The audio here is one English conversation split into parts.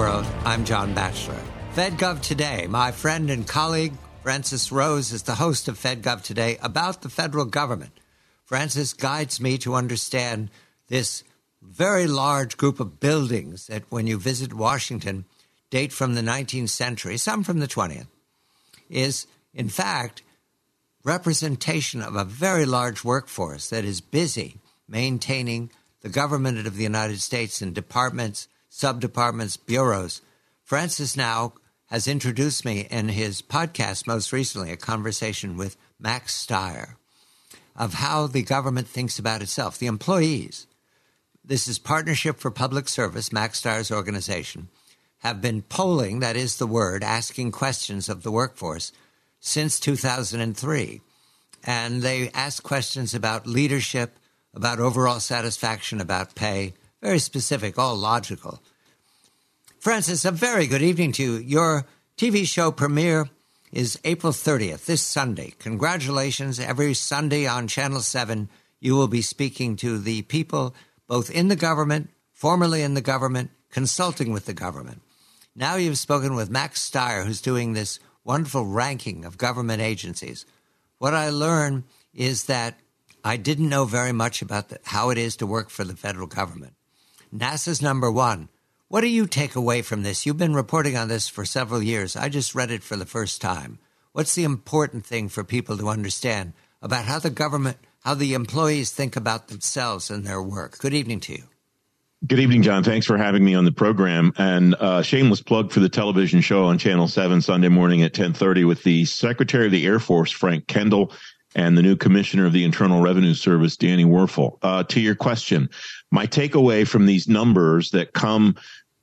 world. I'm John Batchelor. FedGov Today. My friend and colleague Francis Rose is the host of FedGov Today about the federal government. Francis guides me to understand this very large group of buildings that, when you visit Washington, date from the 19th century, some from the 20th, is, in fact, representation of a very large workforce that is busy maintaining the government of the United States in departments, subdepartments, bureaus. Francis now has introduced me in his podcast most recently, a conversation with Max Stier, of how the government thinks about itself, the employees. This is Partnership for Public Service, Max Stier's organization, have been polling, that is the word, asking questions of the workforce since 2003. And they ask questions about leadership, about overall satisfaction, about pay, very specific, all logical. Francis, a very good evening to you. Your TV show premiere is April 30th, this Sunday. Congratulations. Every Sunday on Channel 7, you will be speaking to the people both in the government, formerly in the government, consulting with the government. Now you've spoken with Max Stier, who's doing this wonderful ranking of government agencies. What I learned is that I didn't know very much about how it is to work for the federal government. NASA's number one. What do you take away from this? You've been reporting on this for several years. I just read it for the first time. What's the important thing for people to understand about how the government, how the employees think about themselves and their work? Good evening to you. Good evening, John. Thanks for having me on the program. And shameless plug for the television show on Channel 7 Sunday morning at 10:30 with the Secretary of the Air Force, Frank Kendall, and the new Commissioner of the Internal Revenue Service, Danny Werfel. To your question, my takeaway from these numbers that come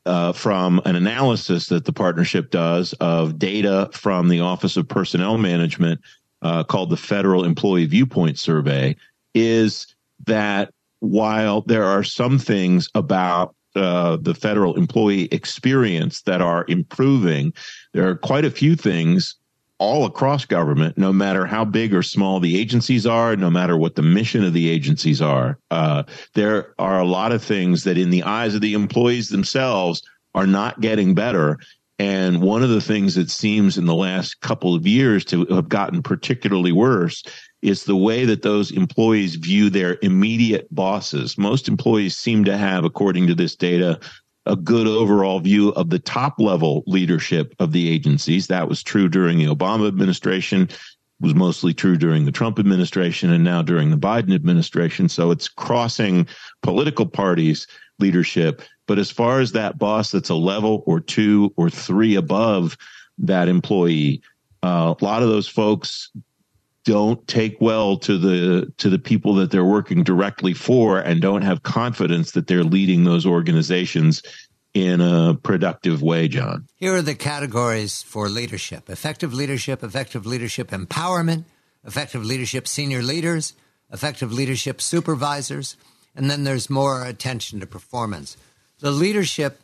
from an analysis that the partnership does of data from the Office of Personnel Management called the Federal Employee Viewpoint Survey is that while there are some things about the federal employee experience that are improving, there are quite a few things all across government, no matter how big or small the agencies are, no matter what the mission of the agencies are. There are a lot of things that in the eyes of the employees themselves are not getting better. And one of the things that seems in the last couple of years to have gotten particularly worse is the way that those employees view their immediate bosses. Most employees seem to have, according to this data, a good overall view of the top level leadership of the agencies. That was true during the Obama administration, was mostly true during the Trump administration, and now during the Biden administration. So it's crossing political parties' leadership. But as far as that boss that's a level or two or three above that employee, a lot of those folks don't take well to the people that they're working directly for and don't have confidence that they're leading those organizations in a productive way, John. Here are the categories for leadership: effective leadership empowerment, effective leadership senior leaders, effective leadership supervisors, and then there's more attention to performance. The leadership,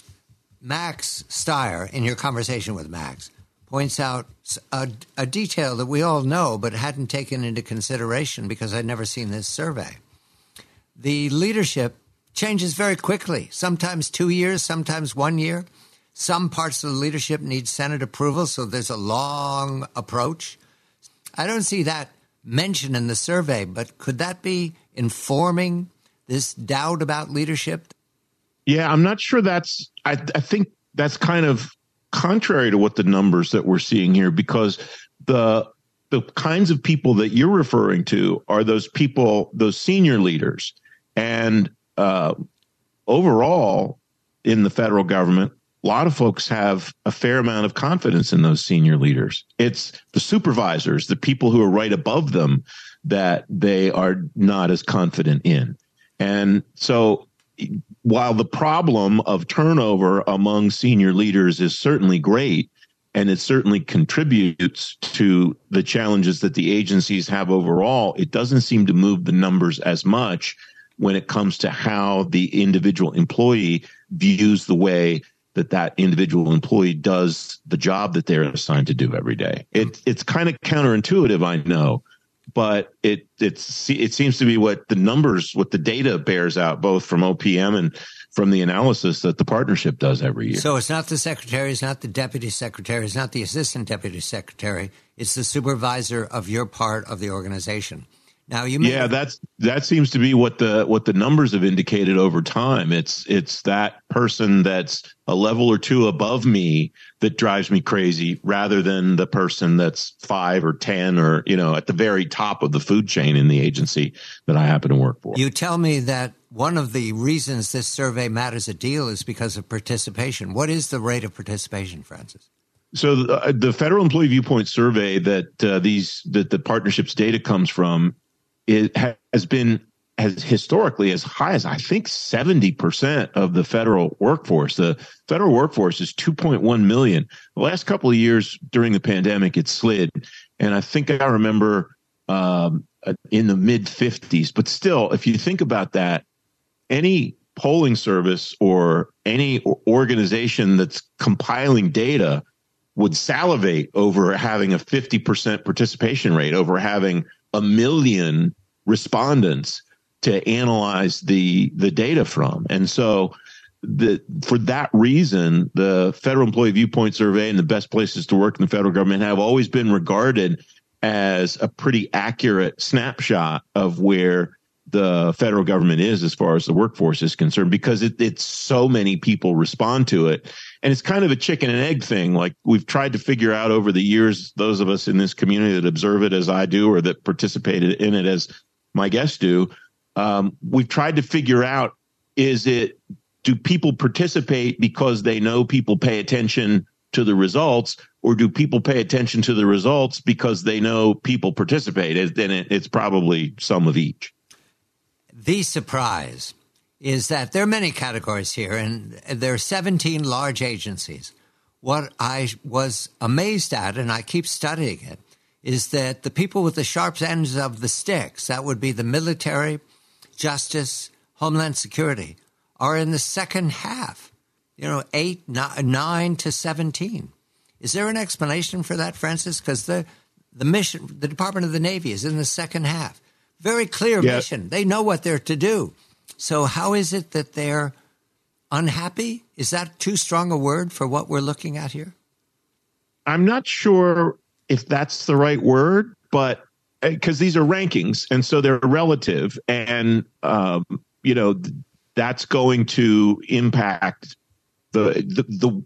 Max Stier, in your conversation with Max, points out a detail that we all know but hadn't taken into consideration because I'd never seen this survey. The leadership changes very quickly, sometimes 2 years, sometimes 1 year. Some parts of the leadership need Senate approval, so there's a long approach. I don't see that mentioned in the survey, but could that be informing this doubt about leadership? Yeah, I'm not sure I think that's kind of contrary to what the numbers that we're seeing here, because the kinds of people that you're referring to are those people, those senior leaders. And overall, in the federal government, a lot of folks have a fair amount of confidence in those senior leaders. It's the supervisors, the people who are right above them, that they are not as confident in. And so while the problem of turnover among senior leaders is certainly great, and it certainly contributes to the challenges that the agencies have overall, it doesn't seem to move the numbers as much when it comes to how the individual employee views the way that that individual employee does the job that they're assigned to do every day. It's kind of counterintuitive, I know, but it seems to be what the data bears out, both from OPM and from the analysis that the partnership does every year. So it's not the secretary, it's not the deputy secretary, it's not the assistant deputy secretary, it's the supervisor of your part of the organization. Now that seems to be what the numbers have indicated over time. It's that person that's a level or two above me that drives me crazy, rather than the person that's 5 or 10 or at the very top of the food chain in the agency that I happen to work for. You tell me that one of the reasons this survey matters a deal is because of participation. What is the rate of participation, Francis? So the Federal Employee Viewpoint Survey that the partnership's data comes from, it has historically as high as I think 70% of the federal workforce. The federal workforce is 2.1 million. The last couple of years during the pandemic, it slid, and I think I remember in the mid 50s. But still, if you think about that, any polling service or any organization that's compiling data would salivate over having a 50% participation rate, over having 1 million respondents to analyze the data from. And so for that reason, the Federal Employee Viewpoint Survey and the best places to work in the federal government have always been regarded as a pretty accurate snapshot of where the federal government is as far as the workforce is concerned, because it's so many people respond to it. And it's kind of a chicken and egg thing. Like, we've tried to figure out over the years, those of us in this community that observe it as I do, or that participated in it as my guests do, we've tried to figure out, do people participate because they know people pay attention to the results, or do people pay attention to the results because they know people participate? Then it's probably some of each. The surprise is that there are many categories here, and there are 17 large agencies. What I was amazed at, and I keep studying it, is that the people with the sharp ends of the sticks, that would be the military, justice, Homeland Security, are in the second half, 8, 9 to 17. Is there an explanation for that, Francis? Because the Department of the Navy is in the second half. Very clear mission. They know what they're to do. So how is it that they're unhappy? Is that too strong a word for what we're looking at here? I'm not sure if that's the right word, but because these are rankings, and so they're relative, and that's going to impact the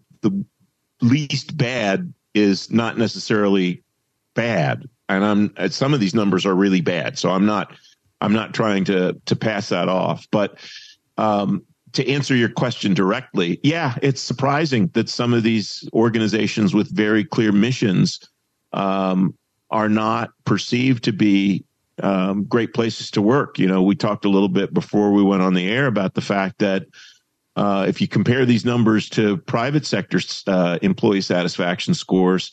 least bad is not necessarily bad. And some of these numbers are really bad, so I'm not trying to pass that off. But to answer your question directly, yeah, it's surprising that some of these organizations with very clear missions are not perceived to be great places to work. We talked a little bit before we went on the air about the fact that if you compare these numbers to private sector employee satisfaction scores,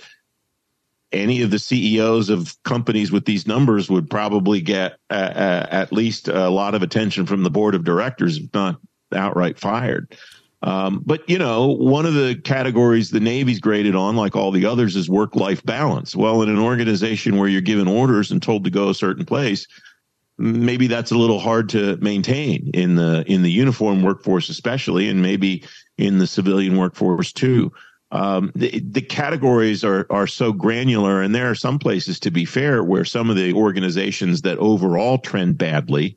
any of the CEOs of companies with these numbers would probably get at least a lot of attention from the board of directors, if not outright fired. But one of the categories the Navy's graded on, like all the others, is work-life balance. Well, in an organization where you're given orders and told to go a certain place, maybe that's a little hard to maintain in the uniform workforce, especially, and maybe in the civilian workforce too. The categories are so granular, and there are some places, to be fair, where some of the organizations that overall trend badly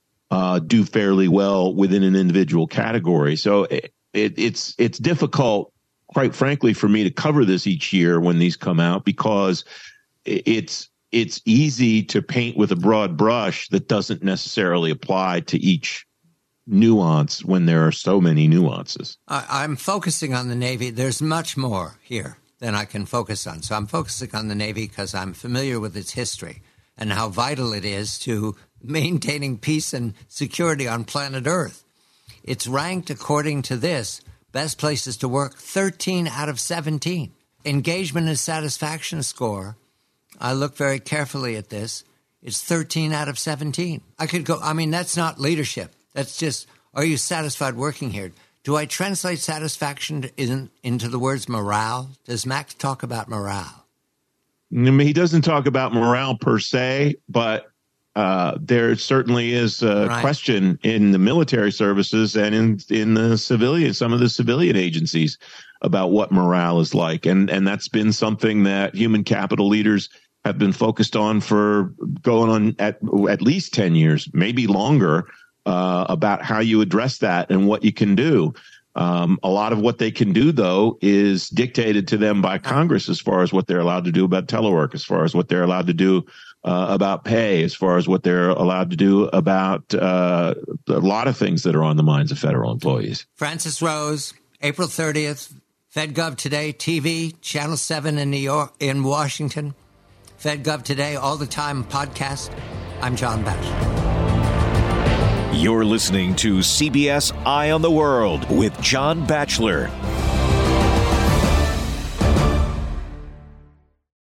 do fairly well within an individual category. So it's difficult, quite frankly, for me to cover this each year when these come out, because it's easy to paint with a broad brush that doesn't necessarily apply to each nuance when there are so many nuances. I'm focusing on the Navy. There's much more here than I can focus on. So I'm focusing on the Navy because I'm familiar with its history and how vital it is to maintaining peace and security on planet Earth. It's ranked, according to this, best places to work 13 out of 17. Engagement and satisfaction score, I look very carefully at this, it's 13 out of 17. That's not leadership. That's just, are you satisfied working here? Do I translate satisfaction into the words morale? Does Max talk about morale? mean, he doesn't talk about morale per se, but there certainly is a question in the military services and in the civilian, some of the civilian agencies about what morale is like. And that's been something that human capital leaders have been focused on for going on at least 10 years, maybe longer, about how you address that and what you can do. A lot of what they can do, though, is dictated to them by Congress as far as what they're allowed to do about telework, as far as what they're allowed to do about pay, as far as what they're allowed to do about a lot of things that are on the minds of federal employees. Francis Rose, April 30th, FedGov Today TV, Channel 7 in New York, in Washington. FedGov Today, all the time podcast. I'm John Batchelor. You're listening to CBS Eye on the World with John Batchelor.